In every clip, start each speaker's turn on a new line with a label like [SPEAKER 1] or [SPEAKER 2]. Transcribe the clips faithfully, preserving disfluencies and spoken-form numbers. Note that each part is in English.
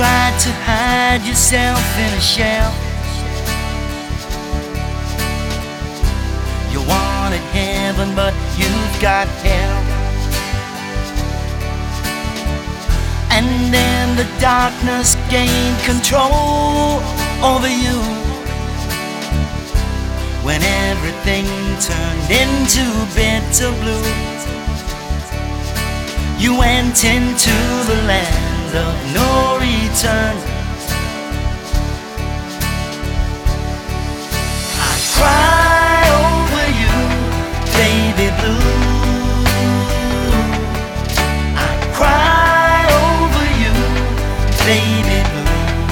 [SPEAKER 1] tried to hide yourself in a shell. You wanted heaven, but you've got hell. And then the darkness gained control over you, when everything turned into bitter blue. You went into the land of no return. I cry over you, baby blue. I cry over you, baby blue.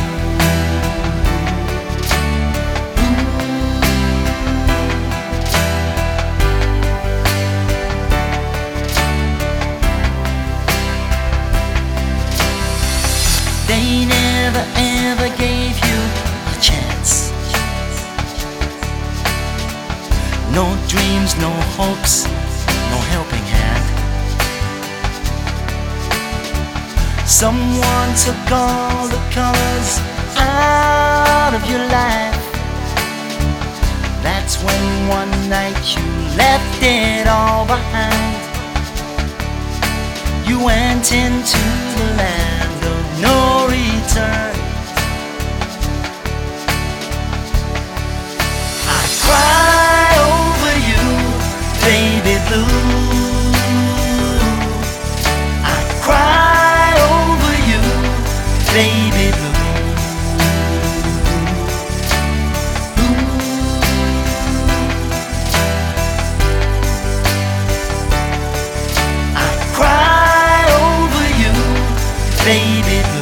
[SPEAKER 1] They never ever gave you a chance. No dreams, no hopes, no helping hand. Someone took all the colors out of your life. That's when one night you left it all behind. You went into the land of no return. I cry over you, baby blue. I cry over you, baby blue. I cry over you, baby blue.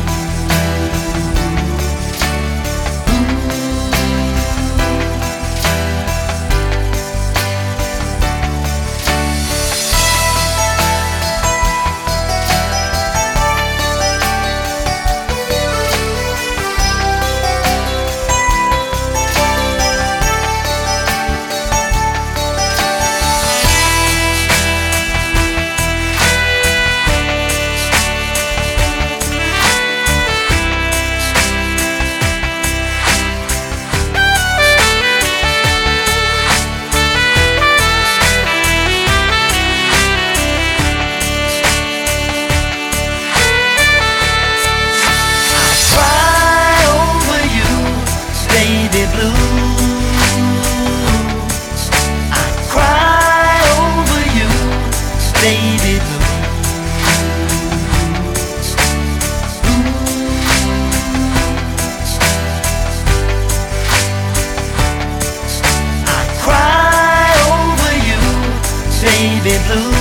[SPEAKER 1] Baby blue, I cry over you, baby blue. I cry over you, baby blue.